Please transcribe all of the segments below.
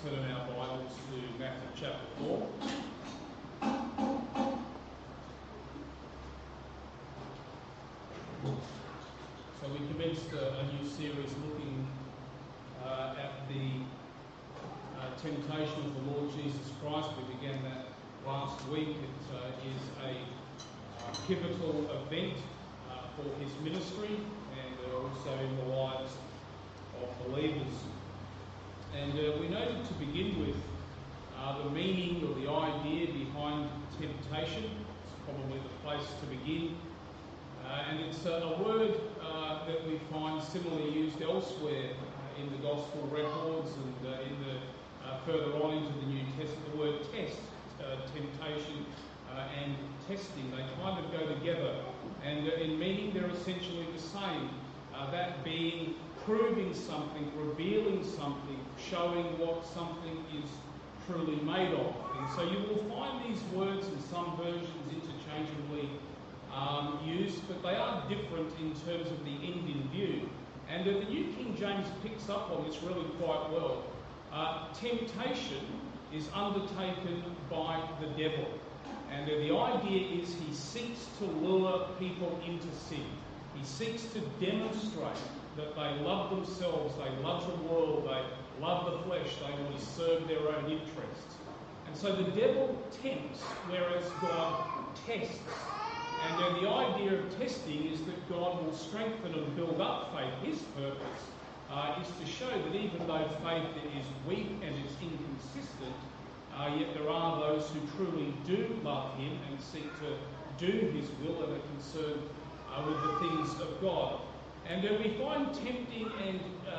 turn in our Bibles to Matthew chapter 4. So we commenced a new series looking at the temptation of the Lord Jesus Christ. We began that last week. It is a pivotal event for his ministry and also in the lives of believers. And we noted to begin with the meaning or the idea behind temptation. It's probably the place to begin. And it's a word that we find similarly used elsewhere in the Gospel records and further on into the New Testament. The word test, temptation and testing, they kind of go together. And in meaning they're essentially the same. That being proving something, revealing something, showing what something is truly made of. And so you will find these words in some versions interchangeably used, but they are different in terms of the end in view. And the New King James picks up on this really quite well. Temptation is undertaken by the devil. And the idea is he seeks to lure people into sin. He seeks to demonstrate that they love themselves, they love the world, they love the flesh, they want to serve their own interests. And so the devil tempts, whereas God tests. And the idea of testing is that God will strengthen and build up faith. His purpose is to show that even though faith is weak and it's inconsistent, yet there are those who truly do love him and seek to do his will and are concerned with the things of God. And we find temptation and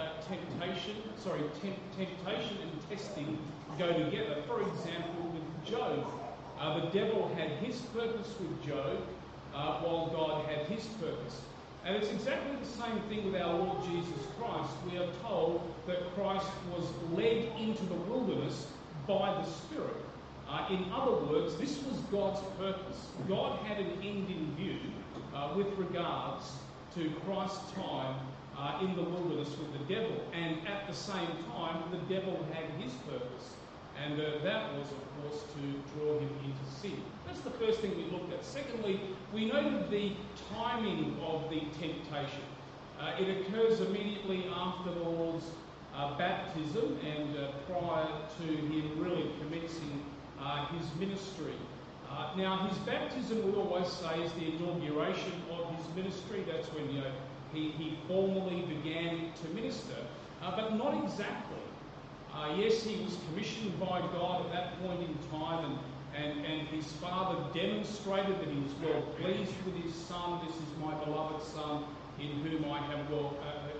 testing go together. For example, with Job, the devil had his purpose with Job, while God had his purpose. And it's exactly the same thing with our Lord Jesus Christ. We are told that Christ was led into the wilderness by the Spirit. In other words, this was God's purpose. God had an end in view with regards to Christ's time in the wilderness with the devil. And at the same time, the devil had his purpose. And that was, of course, to draw him into sin. That's the first thing we looked at. Secondly, we noted the timing of the temptation. It occurs immediately after the Lord's baptism and prior to him really commencing his ministry. Now, his baptism, we always say, is the inauguration of his ministry. That's when he formally began to minister, but not exactly. Yes, he was commissioned by God at that point in time, and his father demonstrated that he was well pleased with his son. This is my beloved son, in whom I am well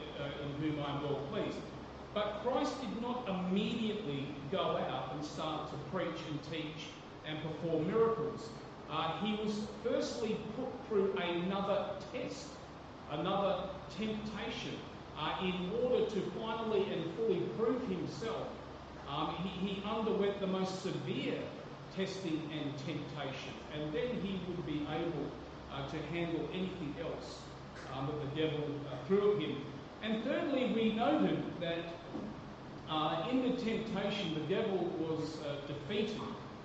pleased. But Christ did not immediately go out and start to preach and teach and perform miracles. He was firstly put through another test, another temptation, in order to finally and fully prove himself. He underwent the most severe testing and temptation, and then he would be able to handle anything else that the devil threw at him. And thirdly, we noted that in the temptation, the devil was defeated.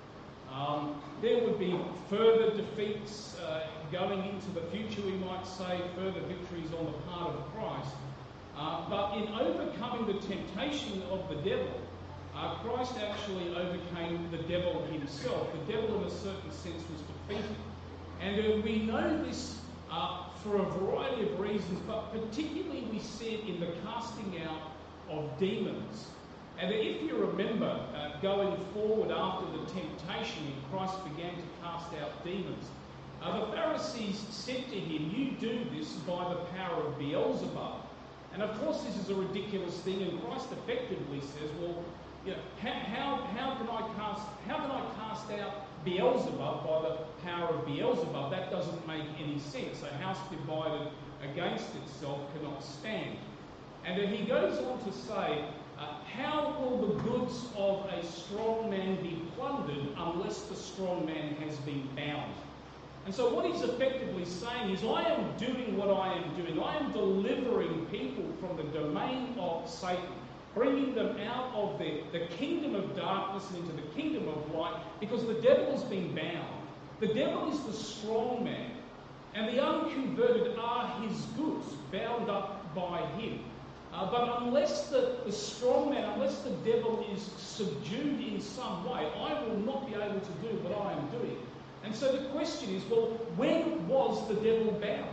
There would be further defeats going into the future, we might say, further victories on the part of Christ. But in overcoming the temptation of the devil, Christ actually overcame the devil himself. The devil, in a certain sense, was defeated. And we know this for a variety of reasons, but particularly we see it in the casting out of demons. And if you remember, going forward after the temptation, and Christ began to cast out demons, the Pharisees said to him, "You do this by the power of Beelzebub." And of course this is a ridiculous thing, and Christ effectively says, well, you know, how can I cast out Beelzebub by the power of Beelzebub? That doesn't make any sense. A house divided against itself cannot stand. And he goes on to say, how will the goods of a strong man be plundered unless the strong man has been bound? And so what he's effectively saying is, I am doing what I am doing. I am delivering people from the domain of Satan. bringing them out of the kingdom of darkness and into the kingdom of light, because the devil has been bound. The devil is the strong man, and the unconverted are his goods, bound up by him. But unless the strong man, unless the devil is subdued in some way, I will not be able to do what I am doing. And so the question is, well, when was the devil bound?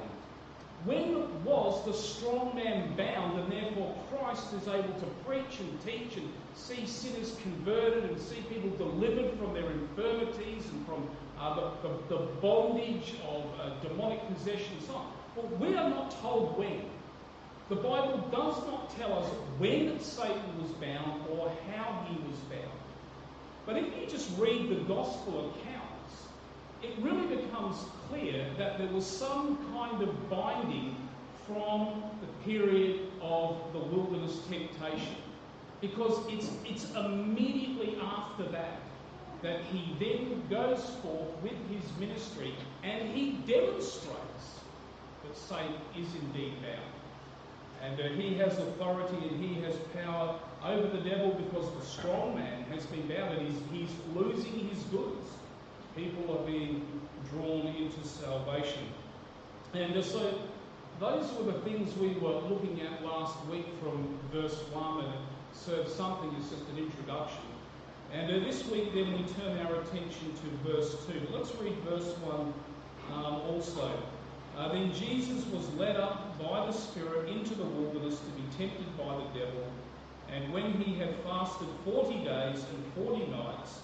When was the strong man bound, and therefore Christ is able to preach and teach and see sinners converted and see people delivered from their infirmities and from the bondage of demonic possession and so on? Well, we are not told when. The Bible does not tell us when Satan was bound or how he was bound. But if you just read the gospel accounts, it really becomes clear that there was some kind of binding from the period of the wilderness temptation. Because it's immediately after that he then goes forth with his ministry and he demonstrates that Satan is indeed bound. And he has authority and he has power over the devil, because the strong man has been bound and he's losing his goods. People are being drawn into salvation. And so those were the things we were looking at last week from verse 1, and it serves something as just an introduction. And this week then we turn our attention to verse 2. But let's read verse 1 also. Then Jesus was led up by the Spirit into the wilderness to be tempted by the devil. And when he had fasted 40 days and 40 nights,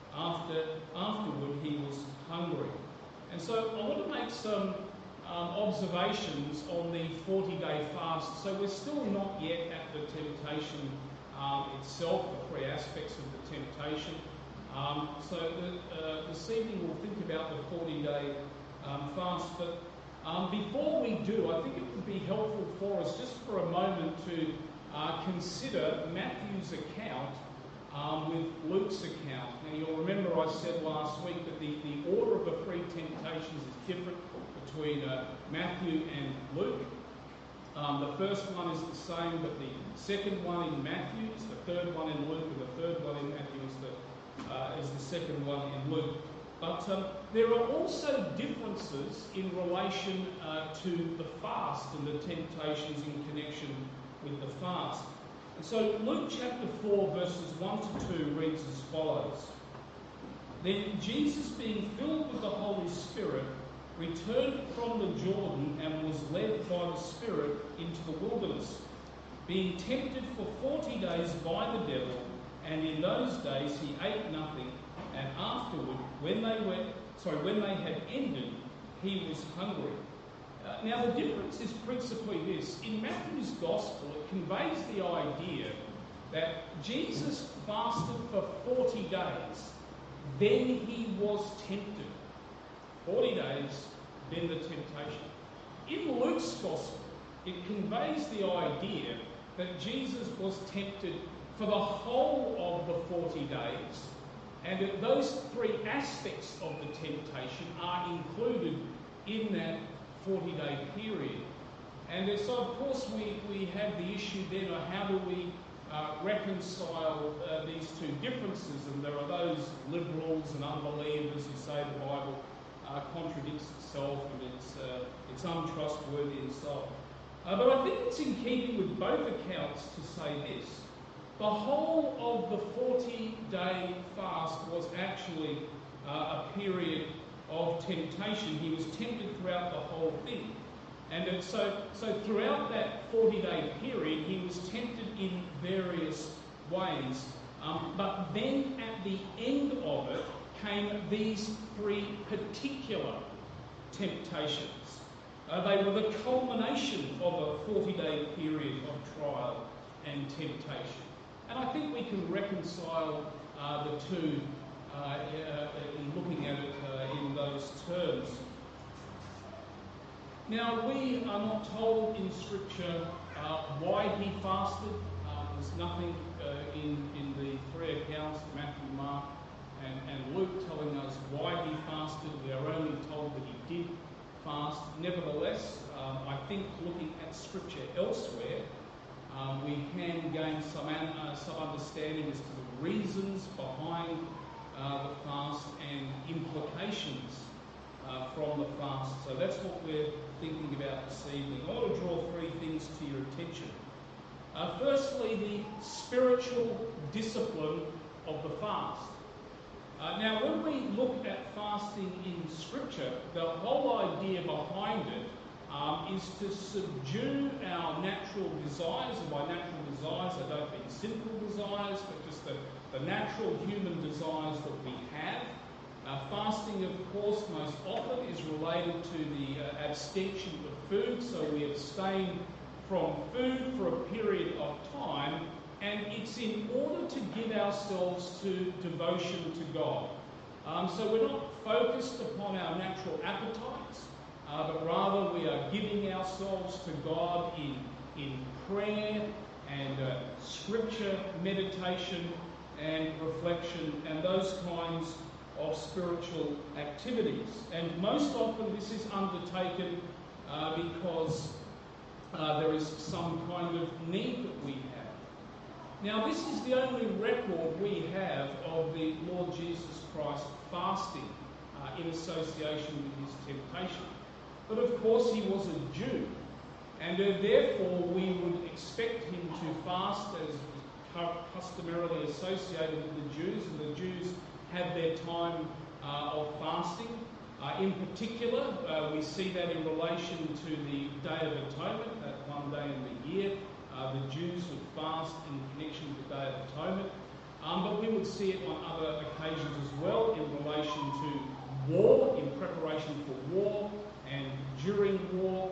afterward he was hungry. And so I want to make some observations on the 40-day fast. So we're still not yet at the temptation itself, the three aspects of the temptation. This evening we'll think about the 40-day fast. But before we do, I think it would be helpful for us just for a moment to consider Matthew's account with Luke's account. Now you'll remember I said last week that the order of the three temptations is different between Matthew and Luke. The first one is the same, but the second one in Matthew is the third one in Luke, and the third one in Matthew is the second one in Luke. But there are also differences in relation to the fast and the temptations in connection with the fast. And so Luke chapter 4 verses 1 to 2 reads as follows. Then Jesus, being filled with the Holy Spirit, returned from the Jordan and was led by the Spirit into the wilderness, being tempted for 40 days by the devil. And in those days he ate nothing, and afterward, when they had ended, he was hungry. Now the difference is principally this. In Matthew's Gospel, it conveys the idea that Jesus fasted for 40 days, then he was tempted. 40 days, then the temptation. In Luke's Gospel, it conveys the idea that Jesus was tempted for the whole of the 40 days, and that those three aspects of the temptation are included in that 40-day period. And so, of course, we have the issue then of how do we reconcile these two differences. And there are those liberals and unbelievers who say the Bible contradicts itself and it's untrustworthy and so on. But I think it's in keeping with both accounts to say this. The whole of the 40-day fast was actually a period of temptation. He was tempted throughout the whole thing. And so throughout that 40-day period, he was tempted in various ways. But then at the end of it came these three particular temptations. They were the culmination of a 40-day period of trial and temptation. And I think we can reconcile the two in looking at it in those terms. Now, we are not told in Scripture why he fasted. There's nothing in the three accounts, Matthew, Mark, and Luke, telling us why he fasted. We are only told that he did fast. Nevertheless, I think looking at Scripture elsewhere, we can gain some understanding as to the reasons behind the fast and implications from the fast. So that's what we're thinking about this evening. I want to draw three things to your attention. Firstly, the spiritual discipline of the fast. Now, when we look at fasting in Scripture, the whole idea behind it is to subdue our natural desires, and by natural desires I don't mean sinful desires, but just the natural human desires that we have. Fasting, of course, most often is related to the abstention of food, so we abstain from food for a period of time, and it's in order to give ourselves to devotion to God. So we're not focused upon our natural appetites, but rather we are giving ourselves to God in prayer and scripture meditation and reflection and those kinds of spiritual activities. And most often this is undertaken because there is some kind of need that we have. Now, this is the only record we have of the Lord Jesus Christ fasting in association with his temptation. But of course, he was a Jew, and therefore we would expect him to fast as customarily associated with the Jews, and the Jews have their time of fasting. In particular, we see that in relation to the Day of Atonement, that one day in the year. The Jews would fast in connection with the Day of Atonement. But we would see it on other occasions as well in relation to war, in preparation for war, and during war.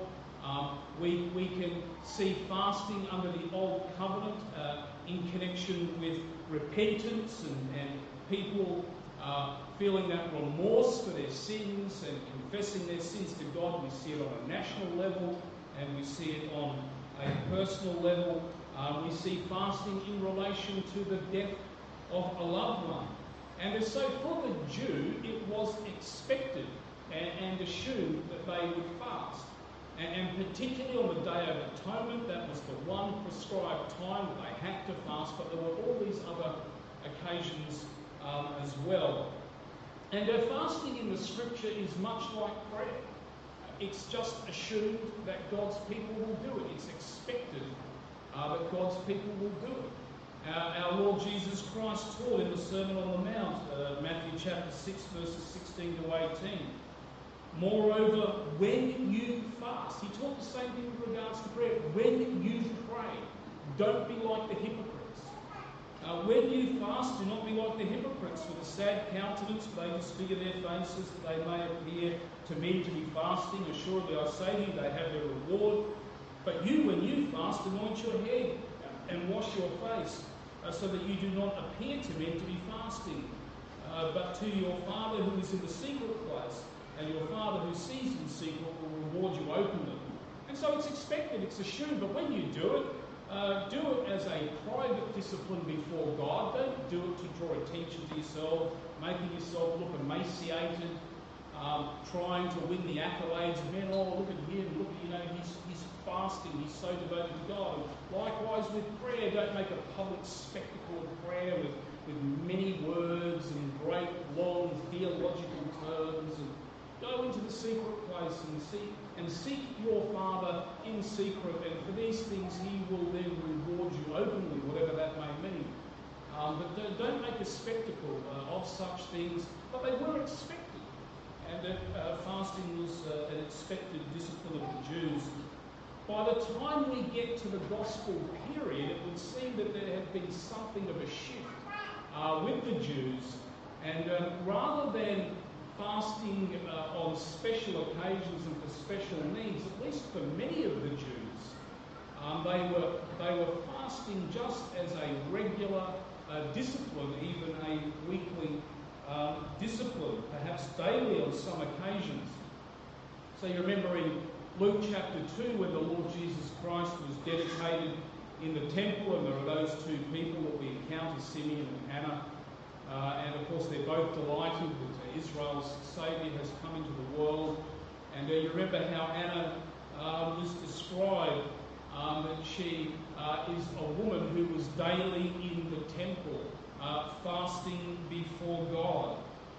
We can see fasting under the Old Covenant in connection with repentance and people feeling that remorse for their sins and confessing their sins to God. We see it on a national level, and we see it on a personal level. We see fasting in relation to the death of a loved one. And so for the Jew, it was expected and assumed that they would fast. And particularly on the Day of Atonement, that was the one prescribed time that they had to fast, but there were all these other occasions as well. And fasting in the Scripture is much like prayer. It's just assumed that God's people will do it. It's expected that God's people will do it. Our Lord Jesus Christ taught in the Sermon on the Mount, Matthew chapter 6, verses 16 to 18. Moreover, when you fast, he taught the same thing with regards to prayer. When you pray, don't be like the hypocrites. When you fast, do not be like the hypocrites with a sad countenance, for they disfigure their faces, that they may appear to men to be fasting. Assuredly, I say to you, they have their reward. But you, when you fast, anoint your head and wash your face, so that you do not appear to men to be fasting, but to your Father who is in the secret place. And your Father who sees in secret will reward you openly. And so it's expected, it's assumed, but when you do it as a private discipline before God. Don't do it to draw attention to yourself, making yourself look emaciated, trying to win the accolades of men. Oh, look at him, look at, he's fasting, he's so devoted to God. And likewise with prayer, don't make a public spectacle of prayer with many words and great long theological terms, and go into the secret place and seek your Father in secret, and for these things he will then reward you openly, whatever that may mean. But don't make a spectacle of such things, but they were expected, and fasting was an expected discipline of the Jews. By the time we get to the Gospel period, it would seem that there had been something of a shift with the Jews, and rather than fasting on special occasions and for special needs, at least for many of the Jews, they were fasting just as a regular discipline, even a weekly discipline, perhaps daily on some occasions. So you remember in Luke chapter 2, when the Lord Jesus Christ was dedicated in the temple, and there are those two people that we encounter, Simeon and Hannah. And of course they're both delighted that Israel's Saviour has come into the world. And you remember how Anna was described, that she is a woman who was daily in the temple, fasting before God,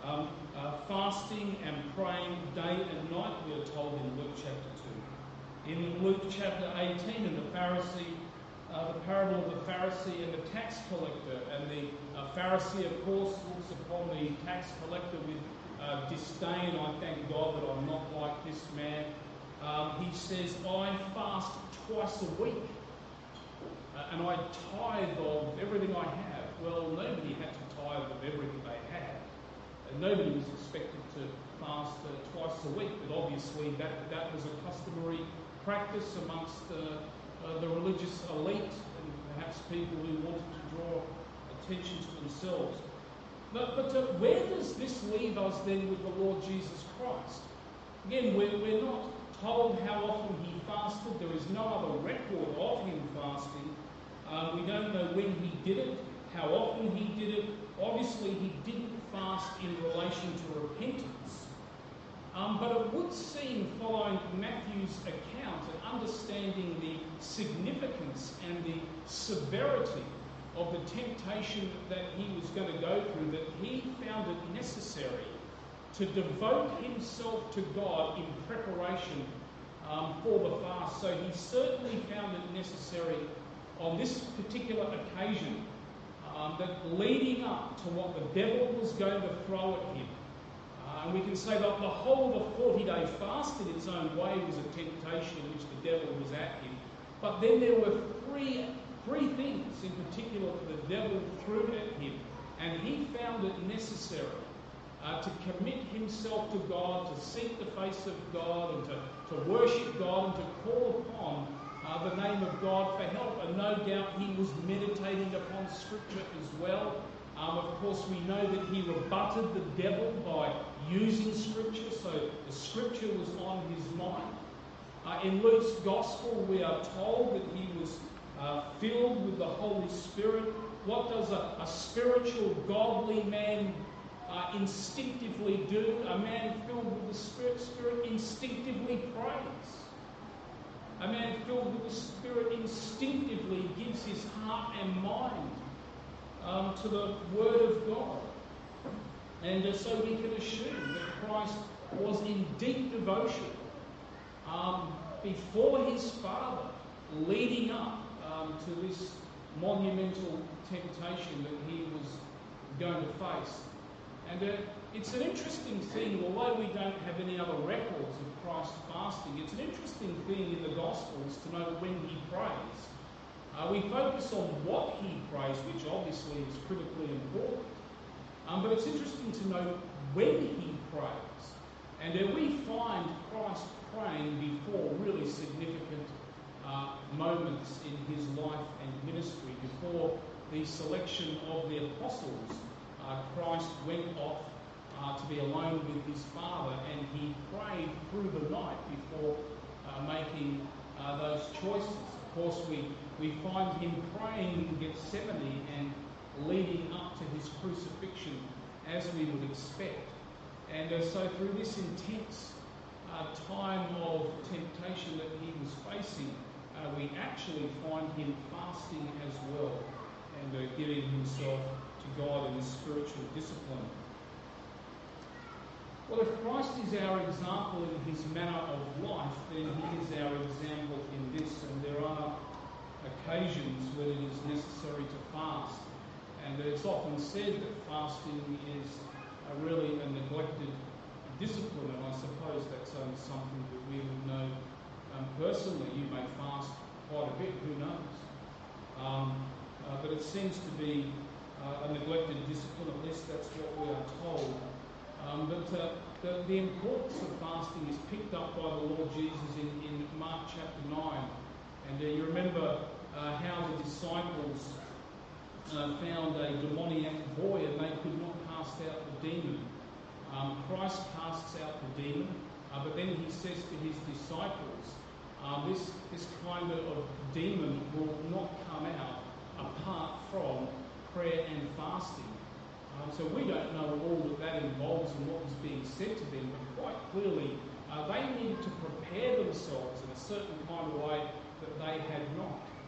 fasting and praying day and night, we are told in Luke chapter 2. In Luke chapter 18, in the parable of the Pharisee and the tax collector, and the Pharisee, of course, looks upon the tax collector with disdain. I thank God that I'm not like this man. He says, I fast twice a week, and I tithe of everything I have. Well, nobody had to tithe of everything they had. And nobody was expected to fast twice a week, but obviously that was a customary practice amongst the religious elite and perhaps people who wanted to draw attention to themselves. But where does this leave us then with the Lord Jesus Christ? Again, we're not told how often he fasted. There is no other record of him fasting. We don't know when he did it, how often he did it. Obviously, he didn't fast in relation to repentance. But it would seem, following Matthew's account and understanding the significance and the severity of the temptation that he was going to go through, that he found it necessary to devote himself to God in preparation for the fast. So he certainly found it necessary on this particular occasion, that leading up to what the devil was going to throw at him. And we can say that the whole of the 40-day fast in its own way was a temptation in which the devil was at him. But then there were three things in particular that the devil threw at him. And he found it necessary to commit himself to God, to seek the face of God, and to worship God, and to call upon the name of God for help. And no doubt he was meditating upon Scripture as well. Of course, we know that he rebutted the devil by using Scripture, so the Scripture was on his mind. In Luke's Gospel, we are told that he was filled with the Holy Spirit. What does a spiritual, godly man instinctively do? A man filled with the Spirit instinctively prays. A man filled with the Spirit instinctively gives his heart and mind to the Word of God. And so we can assume that Christ was in deep devotion before his Father, leading up to this monumental temptation that he was going to face. And it's an interesting thing, although we don't have any other records of Christ fasting, it's an interesting thing in the Gospels to know when he prays. We focus on what he prays, which obviously is critically important. But it's interesting to know when he prays. And we find Christ praying before really significant moments in his life and ministry. Before the selection of the apostles, Christ went off to be alone with his Father, and he prayed through the night before making those choices. Of course, we find him praying in Gethsemane and leading up to his crucifixion, as we would expect. And so through this intense time of temptation that he was facing, we actually find him fasting as well, and giving himself to God in a spiritual discipline. Well, if Christ is our example in his manner of life, then he is our example in this. And there are occasions when it is necessary to fast. And it's often said that fasting is really a neglected discipline, and I suppose that's something that we would know personally. You may fast quite a bit, who knows? But it seems to be a neglected discipline, at least that's what we are told. But the importance of fasting is picked up by the Lord Jesus in Mark chapter 9. And you remember how the disciples found a demoniac boy and they could not cast out the demon. Christ casts out the demon, but then he says to his disciples, this kind of demon will not come out apart from prayer and fasting. So we don't know all that involves and what was being said to them, but quite clearly they needed to prepare themselves in a certain kind of way that they had not.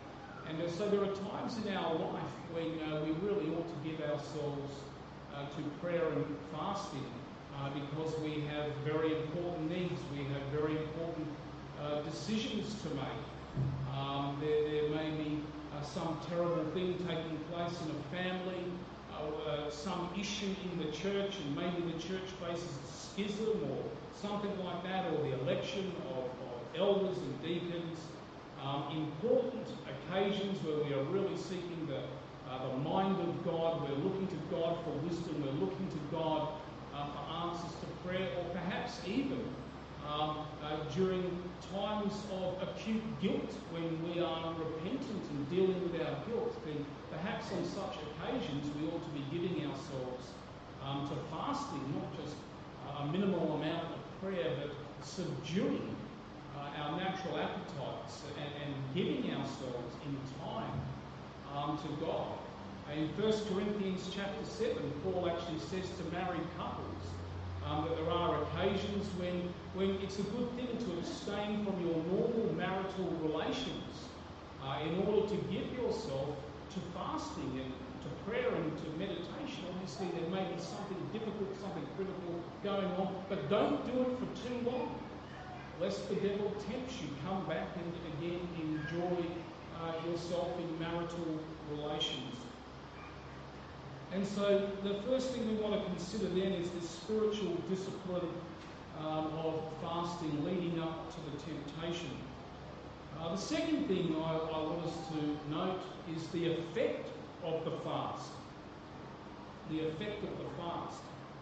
And so there are times in our life when we really ought to give ourselves to prayer and fasting because we have very important needs, we have very important decisions to make. There may be some terrible thing taking place in a family, some issue in the church, and maybe the church faces a schism or something like that, or the election of elders and deacons. Important occasions where we are really seeking the mind of God, we're looking to God for wisdom, we're looking to God for answers to prayer, or perhaps even during times of acute guilt when we are repentant and dealing with our guilt, then perhaps on such occasions we ought to be giving ourselves to fasting, not just a minimal amount of prayer, but subduing our natural appetites and giving ourselves in time to God. In 1 Corinthians chapter 7, Paul actually says to married couples that there are occasions when it's a good thing to abstain from your normal marital relations in order to give yourself to fasting and to prayer and to meditation. Obviously, there may be something difficult, something critical going on, but don't do it for too long, lest the devil tempts you. Come back and again enjoy yourself in marital relations. And so the first thing we want to consider then is the spiritual discipline of fasting leading up to the temptation. The second thing I want us to note is the effect of the fast. The effect of the fast.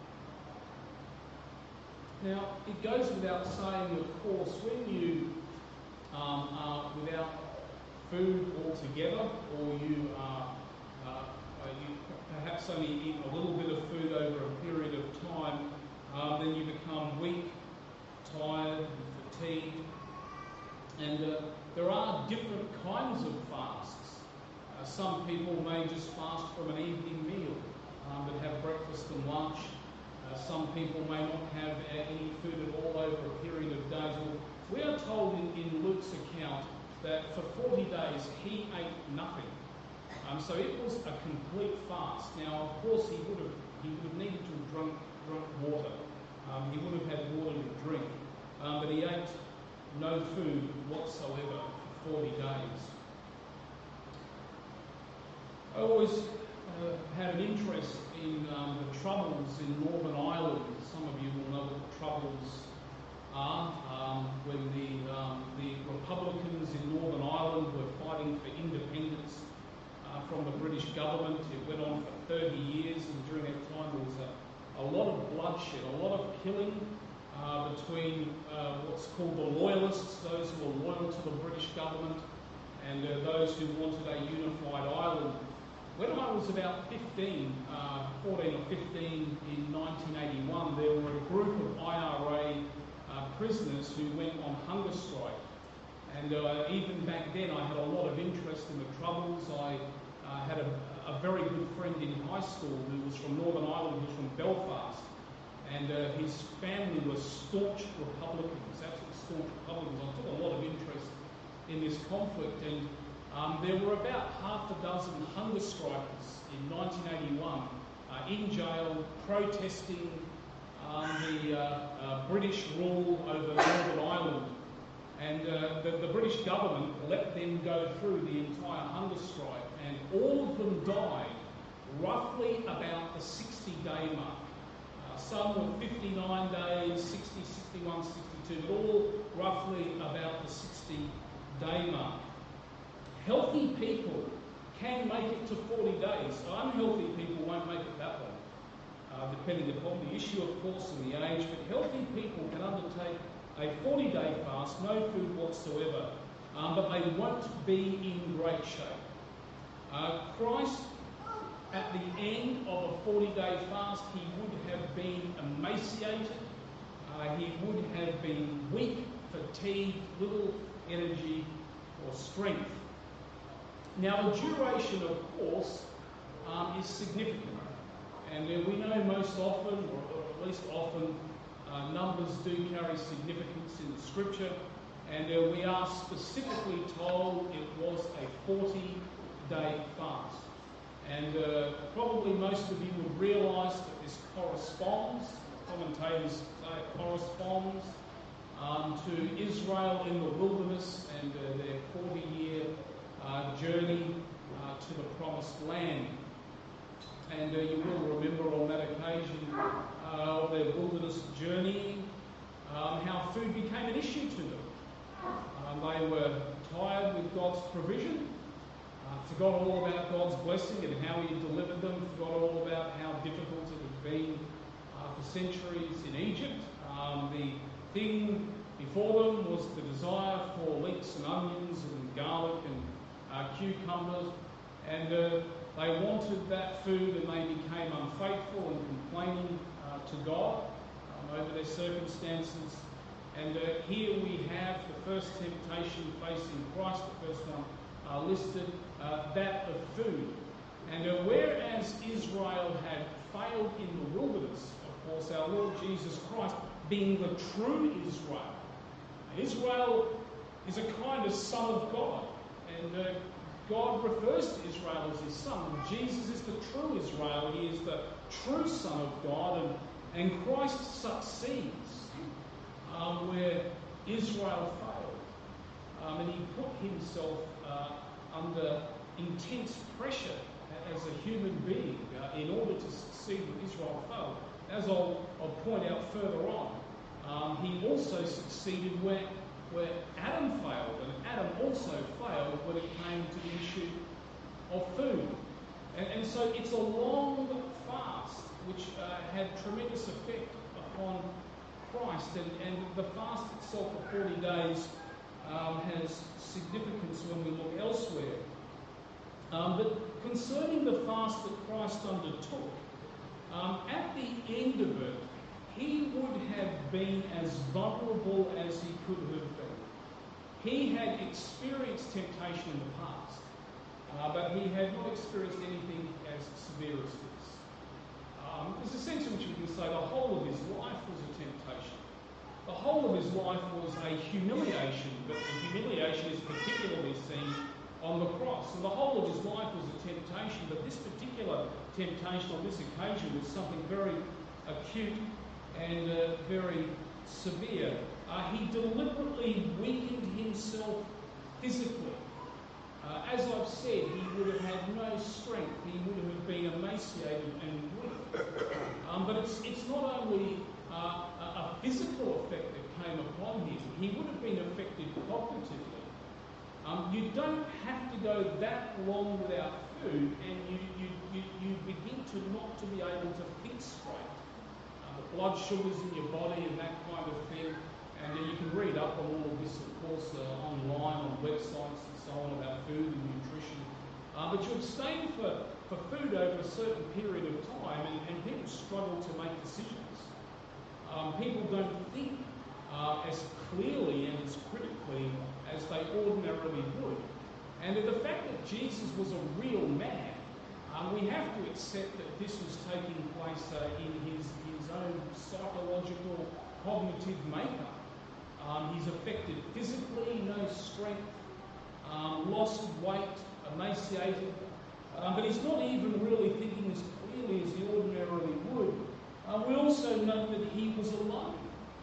Now, it goes without saying, of course, when you are without food altogether, or you perhaps only eat a little bit of food over a period of time, then you become weak, tired, fatigued. And there are different kinds of fasts. Some people may just fast from an evening meal, but have breakfast and lunch. Some people may not have any food at all over a period of days. Well, we are told in Luke's account that for 40 days he ate nothing. So it was a complete fast. Now, of course, he would have needed to have drunk water. He would have had water to drink, but he ate no food whatsoever for 40 days. I always had an interest in the Troubles in Northern Ireland. Some of you will know what the Troubles are. When the Republicans in Northern Ireland were fighting for independence from the British government. It went on for 30 years, and during that time there was a lot of bloodshed, a lot of killing between what's called the Loyalists, those who were loyal to the British government, and those who wanted a unified Ireland. When I was about 14 or 15 in 1981, there were a group of IRA prisoners who went on hunger strike. And even back then I had a lot of interest in the Troubles. I had a very good friend in high school who was from Northern Ireland, who was from Belfast. And his family was staunch Republicans, absolutely staunch Republicans. I took a lot of interest in this conflict. And there were about half a dozen hunger strikers in 1981 in jail protesting the British rule over Northern Ireland. And the British government let them go through the entire hunger strike, and all of them died roughly about the 60-day mark. Some were 59 days, 60, 61, 62, but all roughly about the 60-day mark. Healthy people can make it to 40 days. Unhealthy people won't make it that long, depending upon the issue, of course, and the age. But healthy people can undertake a 40-day fast, no food whatsoever, but they won't be in great shape. Christ, at the end of a 40-day fast, he would have been emaciated, he would have been weak, fatigued, little energy or strength. Now, the duration, of course, is significant. And we know most often, or at least often, numbers do carry significance in the Scripture. And we are specifically told it was a 40-day fast. And probably most of you would realise that this corresponds, commentators say it corresponds, to Israel in the wilderness and their 40-year journey to the Promised Land. And you will remember on that occasion of their wilderness journeying how food became an issue to them. They were tired with God's provision, forgot all about God's blessing and how He had delivered them, forgot all about how difficult it had been for centuries in Egypt. The thing before them was the desire for leeks and onions and garlic and cucumbers, and they wanted that food, and they became unfaithful and complaining to God over their circumstances. And here we have the first temptation facing Christ, the first one listed, that of food. And whereas Israel had failed in the wilderness, of course, our Lord Jesus Christ, being the true Israel, Israel is a kind of son of God, and God refers to Israel as his son. Jesus is the true Israel. He is the true Son of God, and Christ succeeds where Israel failed. And he put himself under intense pressure as a human being in order to succeed when Israel failed. As I'll point out further on, he also succeeded where Adam failed, and Adam also failed when it came to the issue of food. And so it's a long fast which had tremendous effect upon Christ, and the fast itself of 40 days has significance when we look elsewhere. But concerning the fast that Christ undertook, at the end of it, he would have been as vulnerable as he could have been. He had experienced temptation in the past, but he had not experienced anything as severe as this. There's a sense in which we can say the whole of his life was a temptation. The whole of his life was a humiliation, but the humiliation is particularly seen on the cross. And the whole of his life was a temptation, but this particular temptation on this occasion was something very acute and very severe. He deliberately weakened himself physically. As I've said, he would have had no strength. He would have been emaciated and weak. But it's not only a physical effect that came upon him. He would have been affected cognitively. You don't have to go that long without food, and you begin not to be able to think straight. The blood sugars in your body and that kind of thing. And you can read up on all of this, of course, online, on websites and so on about food and nutrition. But you abstain for food over a certain period of time, and people struggle to make decisions. People don't think as clearly and as critically as they ordinarily would. And the fact that Jesus was a real man, we have to accept that this was taking place in his own psychological, cognitive makeup. He's affected physically, no strength, lost weight, emaciated, but he's not even really thinking as clearly as he ordinarily would. We also note that he was alone.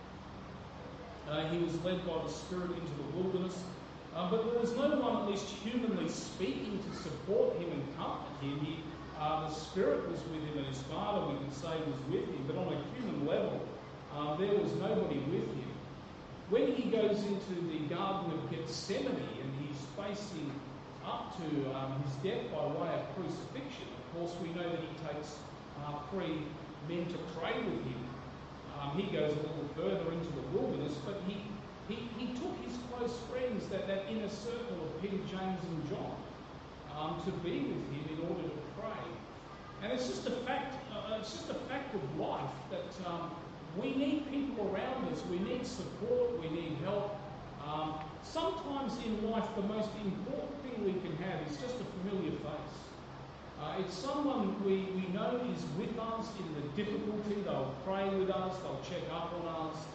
He was led by the Spirit into the wilderness, but there was no one, at least humanly speaking, to support him and comfort him. The Spirit was with him, and his Father, we can say, was with him, but on a human level, there was nobody with him. When he goes into the Garden of Gethsemane and he's facing up to his death by way of crucifixion, of course we know that he takes 3 men to pray with him. He goes a little further into the wilderness, but he took his close friends, that inner circle of Peter, James and John, to be with him in order to pray. And it's just a fact of life that we need people around us. We need support. We need help. Sometimes in life, the most important thing we can have is just a familiar face. It's someone we know is with us in the difficulty. They'll pray with us. They'll check up on us.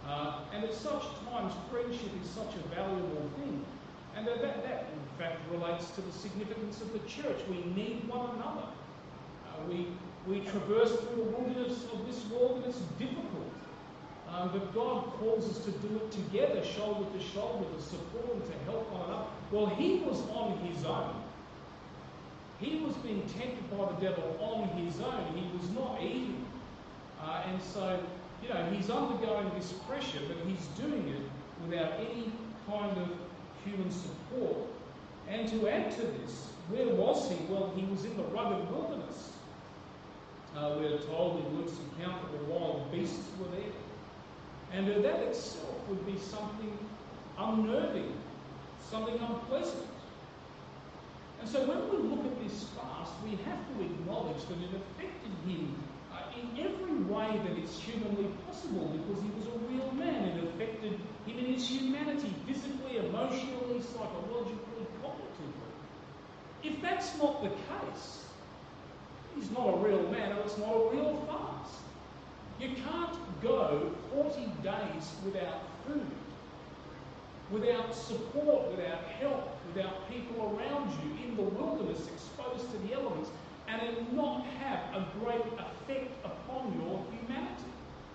And at such times, friendship is such a valuable thing. And that in fact relates to the significance of the church. We need one another. We traverse through the wilderness of this world and it's difficult. But God calls us to do it together, shoulder to shoulder, to support and to help one another. Well, he was on his own. He was being tempted by the devil on his own. He was not eating. And so, he's undergoing this pressure, but he's doing it without any kind of human support. And to add to this, where was he? Well, he was in the rugged wilderness. We're told in Luke's account that the wild beasts were there. And that itself would be something unnerving, something unpleasant. And so when we look at this fast, we have to acknowledge that it affected him in every way that is humanly possible, because he was a real man. It affected him in his humanity, physically, emotionally, psychologically, cognitively. If that's not the case, he's not a real man, or it's not a real fast. You can't go 40 days without food, without support, without help, without people around you in the wilderness exposed to the elements, and it not have a great effect upon your humanity.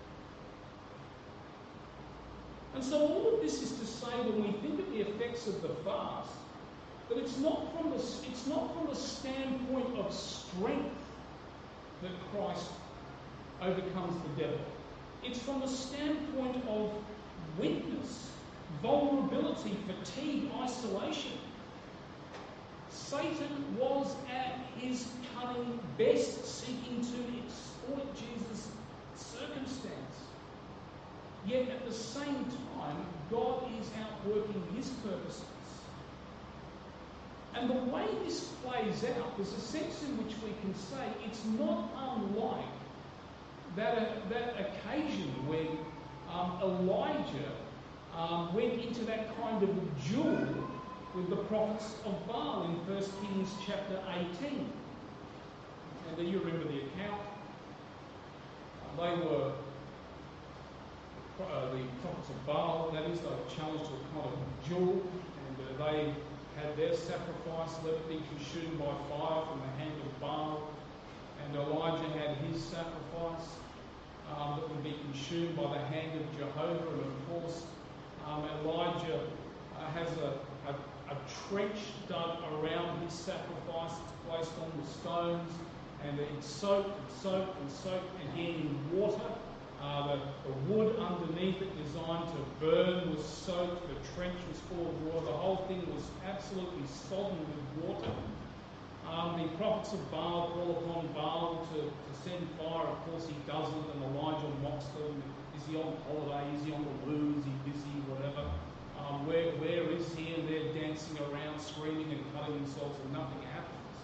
And so all of this is to say, when we think of the effects of the fast, that it's not from the standpoint of strength that Christ overcomes the devil. It's from the standpoint of weakness, vulnerability, fatigue, isolation. Satan was at his cunning best, seeking to exploit Jesus' circumstance. Yet at the same time, God is outworking his purposes. And the way this plays out, there's a sense in which we can say it's not unlike that occasion when Elijah went into that kind of duel with the prophets of Baal in 1 Kings chapter 18. And you remember the account. They were the prophets of Baal, that is, they were challenged to a kind of duel, and they had their sacrifice, let it be consumed by fire from the hand of Baal. And Elijah had his sacrifice that would be consumed by the hand of Jehovah. And of course, Elijah has a trench dug around his sacrifice. It's placed on the stones, and it's soaked again in water. The wood underneath it, designed to burn, was soaked. The trench was full of water. The whole thing was absolutely sodden with water. The prophets of Baal call upon Baal to send fire. Of course he doesn't, and Elijah mocks them. Is he on holiday? Is he on the loo? Is he busy? Whatever. Where is he? And they're dancing around, screaming and cutting themselves, and nothing happens.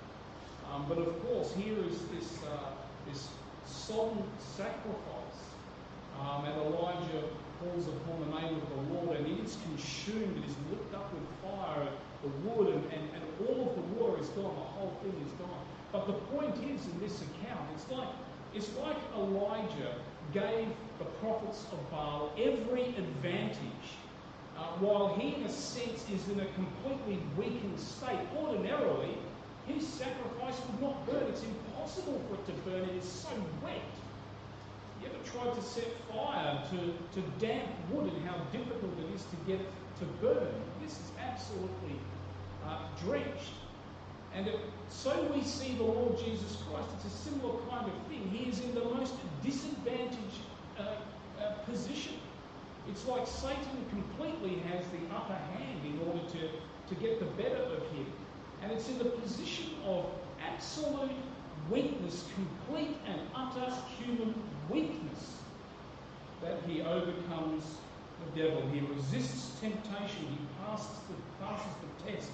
But of course, here is this solemn sacrifice, and Elijah calls upon the name of the Lord, and it is consumed. It is lit up with fire, the wood, and all of the water is gone. The whole thing is gone. But the point is, in this account, it's like Elijah gave the prophets of Baal every advantage, while he, in a sense, is in a completely weakened state. Ordinarily, his sacrifice would not burn. It's impossible for it to burn. It is so wet. You ever tried to set fire to damp wood, and how difficult it is to get it to burn? This is absolutely drenched. And so we see the Lord Jesus Christ. It's a similar kind of thing. He is in the most disadvantaged position. It's like Satan completely has the upper hand in order to get the better of him. And it's in the position of absolute weakness, complete and utter human weakness, that he overcomes the devil. He resists temptation. He passes the test.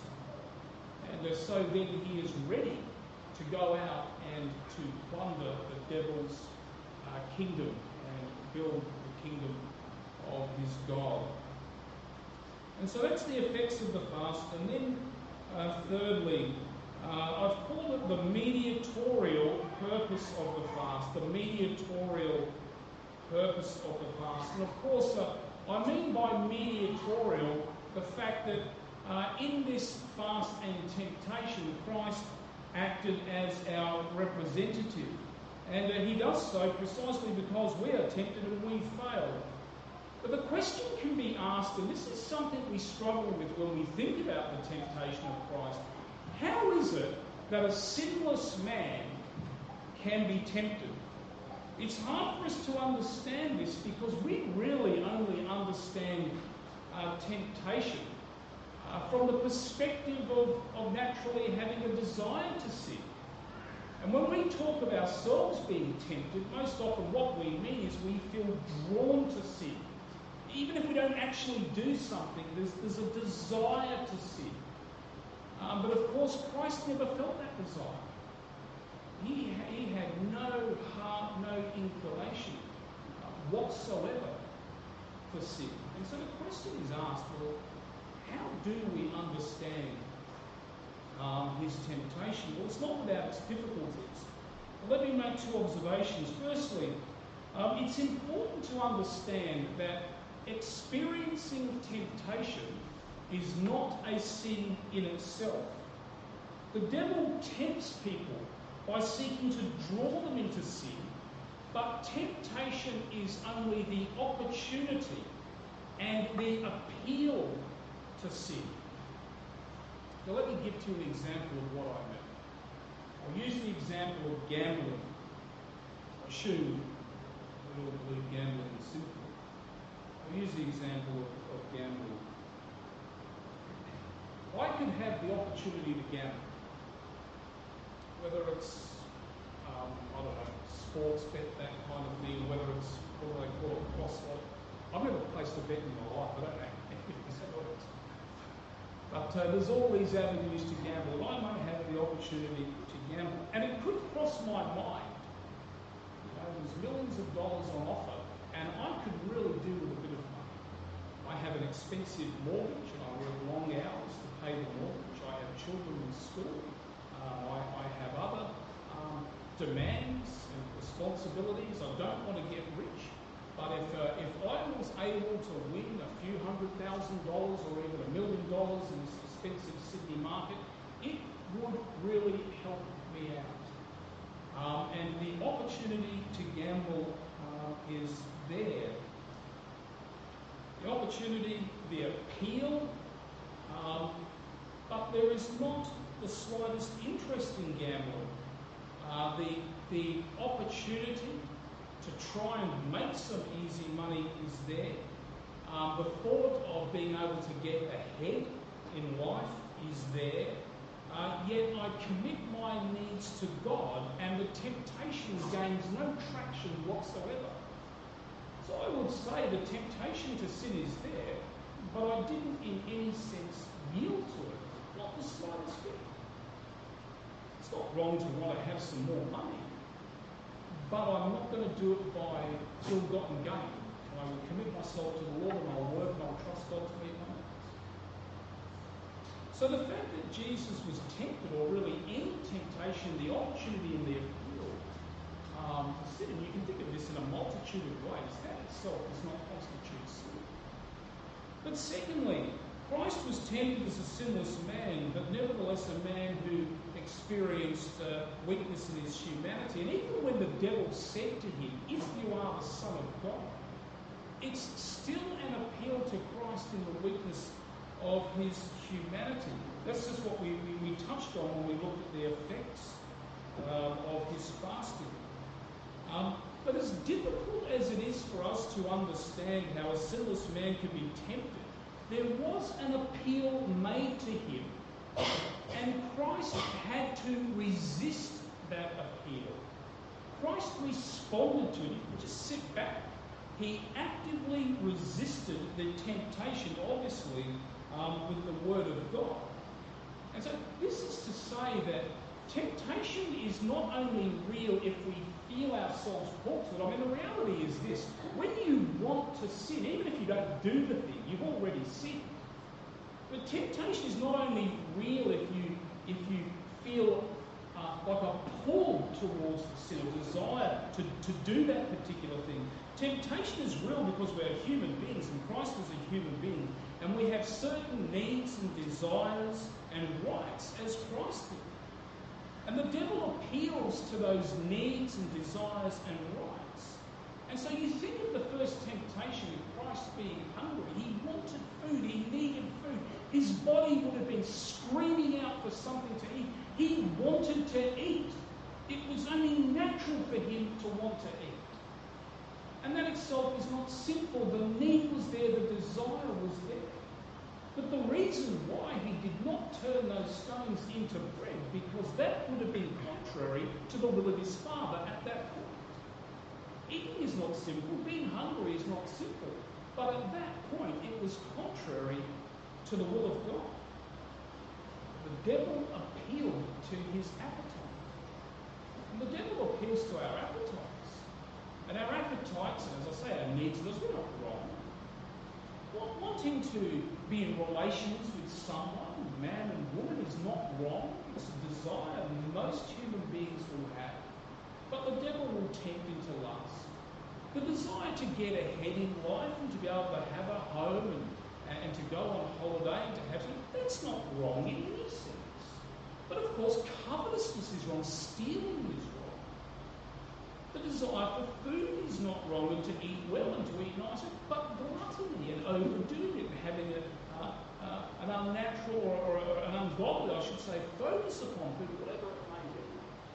And so then he is ready to go out and to plunder the devil's kingdom and build the kingdom of his God. And so that's the effects of the fast. And then thirdly, I've called it the mediatorial purpose of the fast. The mediatorial purpose of the fast. And of course, I mean by mediatorial the fact that in this fast and temptation, Christ acted as our representative. And he does so precisely because we are tempted and we fail. But the question can be asked, and this is something we struggle with when we think about the temptation of Christ. How is it that a sinless man can be tempted? It's hard for us to understand this because we really only understand temptation from the perspective of naturally having a desire to sin. And when we talk of ourselves being tempted, most often what we mean is we feel drawn to sin. Even if we don't actually do something, there's a desire to sin. But of course, Christ never felt that desire. He had no heart, no inclination whatsoever for sin. And so the question is asked, well, how do we understand his temptation? Well, it's not without its difficulties. Let me make two observations. Firstly, it's important to understand that experiencing temptation is not a sin in itself. The devil tempts people by seeking to draw them into sin, but temptation is only the opportunity and the appeal to sin. Now let me give to you an example of what I mean. I'll use the example of gambling. I assume we all believe gambling is simple. I'll use the example of gambling. I could have the opportunity to gamble, whether it's, I don't know, sports bet, that kind of thing, whether it's, what do they call it, cross-lot. I've never placed a bet in my life, I don't know if that works. But there's all these avenues to gamble, and I might have the opportunity to gamble. And it could cross my mind. You know, there's millions of dollars on offer, and I could really do with a bit of money. I have an expensive mortgage, and I work long hours to pay the mortgage. I have children in school. I have other demands and responsibilities. I don't want to get rich. But if I was able to win a few $100,000 or even $1 million in this expensive Sydney market, it would really help me out. And the opportunity to gamble is there. The opportunity, the appeal, but there is not the slightest interest in gambling. The opportunity to try and make some easy money is there. The thought of being able to get ahead in life is there. Yet I commit my needs to God, and the temptation gains no traction whatsoever. So I would say the temptation to sin is there, but I didn't in any sense yield to it, not the slightest bit. It's not wrong to want to have some more money, but I'm not going to do it by ill-gotten gain. I will commit myself to the Lord, and I'll work and I'll trust God to meet my needs. So the fact that Jesus was tempted, or really any temptation, the opportunity and the appeal to sin, and you can think of this in a multitude of ways, that itself does not constitute sin. But secondly, Christ was tempted as a sinless man, but nevertheless a man who experienced weakness in his humanity. And even when the devil said to him, "If you are the Son of God," it's still an appeal to Christ in the weakness of his humanity. That's just what we touched on when we looked at the effects of his fasting. But as difficult as it is for us to understand how a sinless man could be tempted, there was an appeal made to him, and Christ had to resist that appeal. Christ responded to it. He didn't just sit back. He actively resisted the temptation, obviously, with the Word of God. And so this is to say that temptation is not only real if we feel ourselves called to it. I mean, the reality is this: when you want to sin, even if you don't do the thing, you've already sinned. But temptation is not only real if you feel like a pull towards the sin, a desire to do that particular thing. Temptation is real because we're human beings, and Christ was a human being, and we have certain needs and desires and rights as Christ did. And the devil appeals to those needs and desires and rights. And so you think of the first temptation of Christ being hungry. He wanted food. He needed food. His body would have been screaming out for something to eat. He wanted to eat. It was only natural for him to want to eat. And that itself is not sinful. The need was there. The desire was there. But the reason why he did not turn those stones into bread, because that would have been contrary to the will of his Father at that point. Eating is not simple. Being hungry is not simple. But at that point, it was contrary to the will of God. The devil appealed to his appetite. And the devil appeals to our appetites. And our appetites, and as I say, our needs, those are not wrong. Wanting to be in relations with someone, man and woman, is not wrong. It's a desire most human beings will have. But the devil will tempt into lust. The desire to get ahead in life and to be able to have a home and to go on holiday and to have something, that's not wrong in any sense. But of course, covetousness is wrong. Stealing is wrong. The desire for food is not wrong, and to eat well and to eat nicely, but gluttony and overdoing it and having an unnatural or an ungodly, I should say, focus upon food, whatever it may be.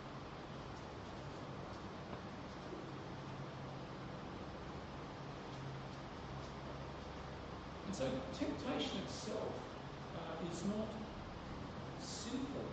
And so temptation itself is not sinful.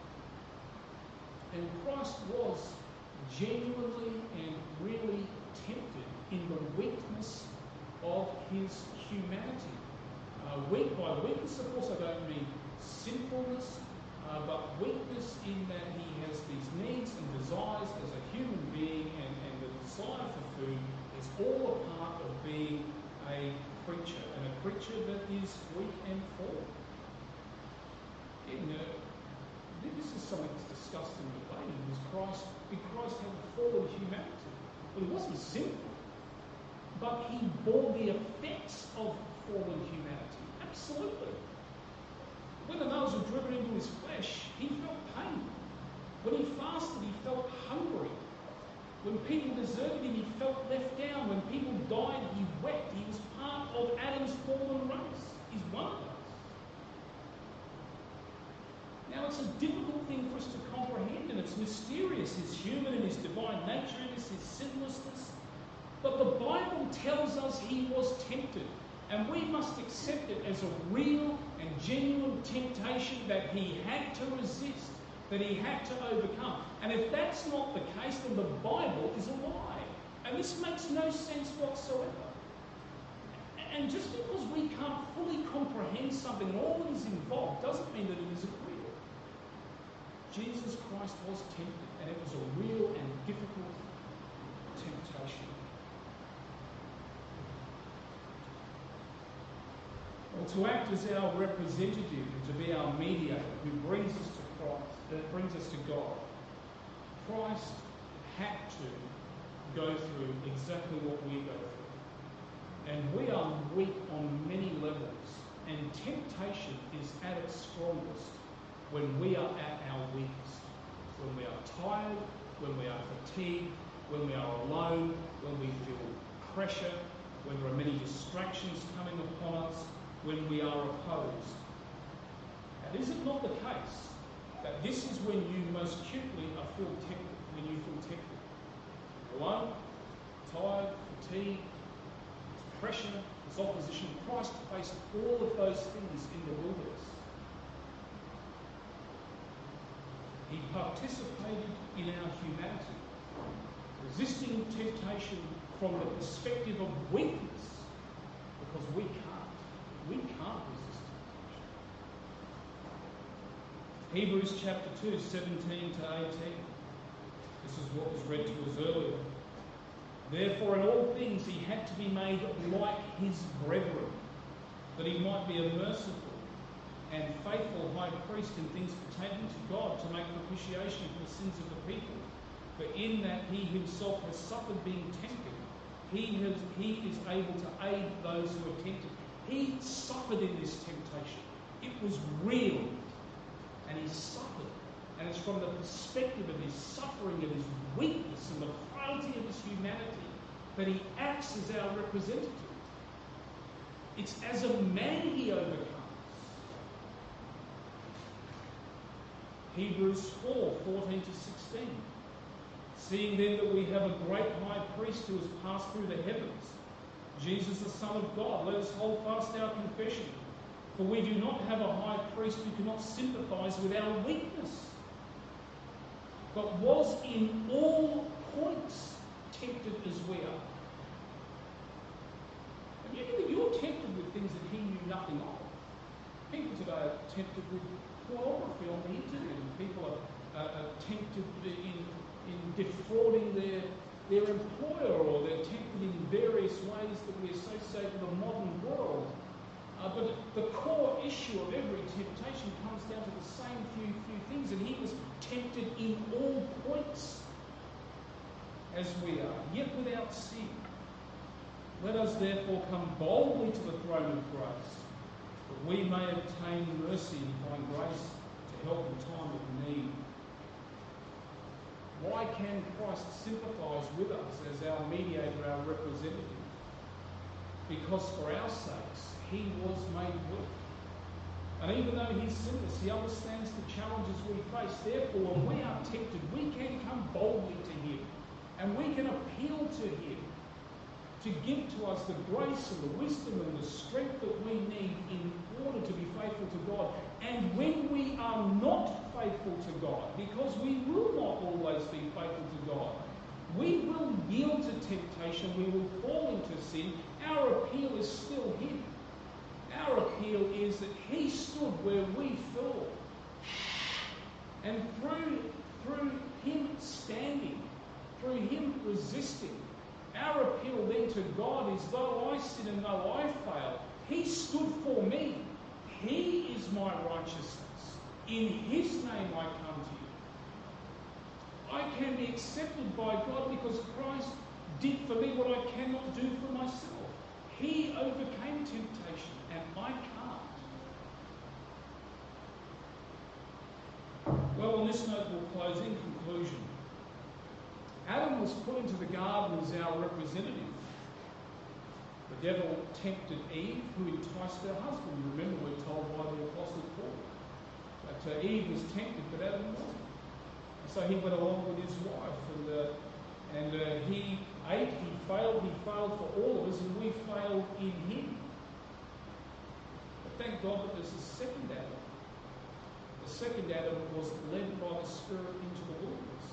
And Christ was genuinely and really tempted in the weakness of his humanity. Weak by weakness, of course, I don't mean sinfulness, but weakness in that he has these needs and desires as a human being, and the desire for food is all a part of being a creature, and a creature that is weak and fallen. This is something that's discussed and debated. Did Christ have a fallen humanity? Well, he wasn't sinful, but he bore the effects of fallen humanity. Absolutely. When the nails were driven into his flesh, he felt pain. When he fasted, he felt hungry. When people deserted him, he felt left down. When people died, he wept. He was part of Adam's fallen race. He's one of us. Now, it's a difficult thing for us to comprehend, and it's mysterious, his human and his divine nature, and his sinlessness. But the Bible tells us he was tempted, and we must accept it as a real and genuine temptation that he had to resist, that he had to overcome. And if that's not the case, then the Bible is a lie. And this makes no sense whatsoever. And just because we can't fully comprehend something and all that is involved doesn't mean that it isn't real. Jesus Christ was tempted, and it was a real and difficult temptation. Well, to act as our representative and to be our mediator who brings us to Christ, that brings us to God, Christ had to go through exactly what we go through. And we are weak on many levels, and temptation is at its strongest when we are at our weakest, when we are tired, when we are fatigued, when we are alone, when we feel pressure, when there are many distractions coming upon us, when we are opposed. And is it not the case that this is when you most acutely feel tempted, when you feel tempted? Alone, tired, fatigued, pressure, this opposition. Christ faced all of those things in the wilderness. He participated in our humanity, resisting temptation from the perspective of weakness, because we can't. We can't resist temptation. Hebrews chapter 2, 17 to 18. This is what was read to us earlier. Therefore, in all things he had to be made like his brethren, that he might be a merciful and faithful high priest in things pertaining to God, to make propitiation for the sins of the people. For in that he himself has suffered being tempted, he is able to aid those who are tempted. He suffered in this temptation. It was real. And he suffered. And it's from the perspective of his suffering and his weakness and the frailty of his humanity that he acts as our representative. It's as a man he overcomes. Hebrews 4:14 to 16. Seeing then that we have a great high priest who has passed through the heavens, Jesus the Son of God, let us hold fast our confession. For we do not have a high priest who cannot sympathize with our weakness, but was in all points tempted as we are. And yet you're tempted with things that he knew nothing of. People today are tempted with pornography on the internet, and people are tempted in defrauding their employer, or they're tempted in various ways that we associate with the modern world. But the core issue of every temptation comes down to the same few things, and he was tempted in all points as we are, yet without sin. Let us therefore come boldly to the throne of grace, that we may obtain mercy and find grace to help in time of need. Why can Christ sympathise with us as our mediator, our representative? Because for our sakes, he was made weak. And even though he's sinless, he understands the challenges we face. Therefore, when we are tempted, we can come boldly to him. And we can appeal to him to give to us the grace and the wisdom and the strength that we need in order to be faithful to God. And when we are not faithful to God, because we will not always be faithful to God, we will yield to temptation, we will fall into sin. Our appeal is still him. Our appeal is that he stood where we fell. And through him standing, through him resisting, our appeal then to God is, though I sin and though I fail, he stood for me. He is my righteousness. In his name I come to you. I can be accepted by God because Christ did for me what I cannot do for myself. He overcame temptation, and I can't. Well, on this note, we'll close in conclusion. Adam was put into the garden as our representative. The devil tempted Eve, who enticed her husband. You remember, we're told by the Apostle Paul that Eve was tempted, but Adam wasn't. And so he went along with his wife, and he ate, he failed for all of us, and we failed in him. But thank God that there's a second Adam. The second Adam was led by the Spirit into the wilderness.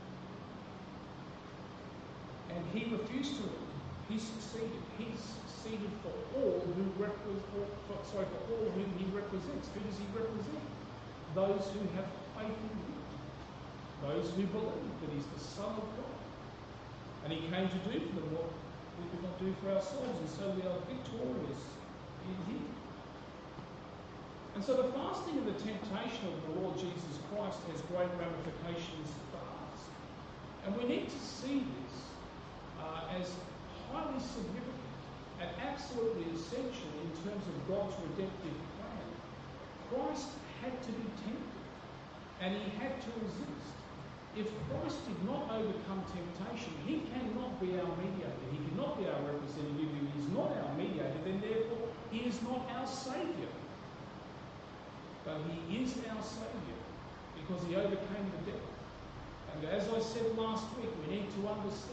And he refused to lead. He succeeded. He succeeded for all who for all whom he represents. Who does he represent? Those who have faith in him. Those who believe that he's the Son of God. And he came to do for them what we could not do for ourselves, and so we are victorious in him. And so the fasting and the temptation of the Lord Jesus Christ has great ramifications for us. And we need to see this as highly significant and absolutely essential in terms of God's redemptive plan. Christ had to be tempted, and he had to resist. If Christ did not overcome temptation, he cannot be our mediator. He cannot be our representative. If he is not our mediator, then therefore he is not our Saviour. But he is our Saviour because he overcame the devil. And as I said last week, we need to understand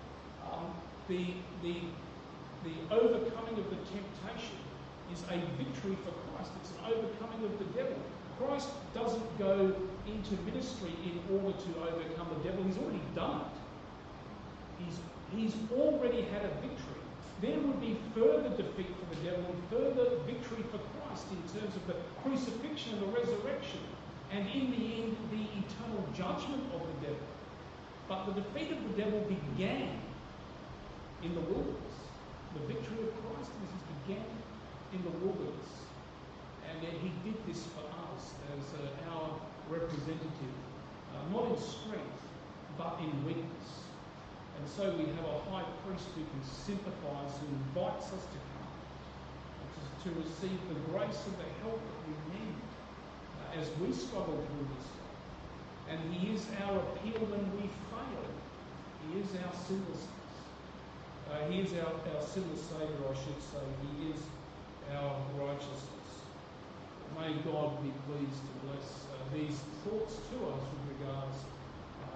the overcoming of the temptation is a victory for Christ. It's an overcoming of the devil. Christ doesn't go into ministry in order to overcome the devil. He's already done it. He's already had a victory. There would be further defeat for the devil and further victory for Christ in terms of the crucifixion and the resurrection, and in the end, the eternal judgment of the devil. But the defeat of the devil began in the wilderness. The victory of Christ began in the wilderness. And he did this for us as our representative, not in strength, but in weakness. And so we have a high priest who can sympathise, who invites us to come, to receive the grace and the help that we need as we struggle through this life. And he is our appeal when we fail. He is our sinlessness. He is our sinless Saviour, I should say. He is our righteousness. May God be pleased to bless these thoughts to us with regards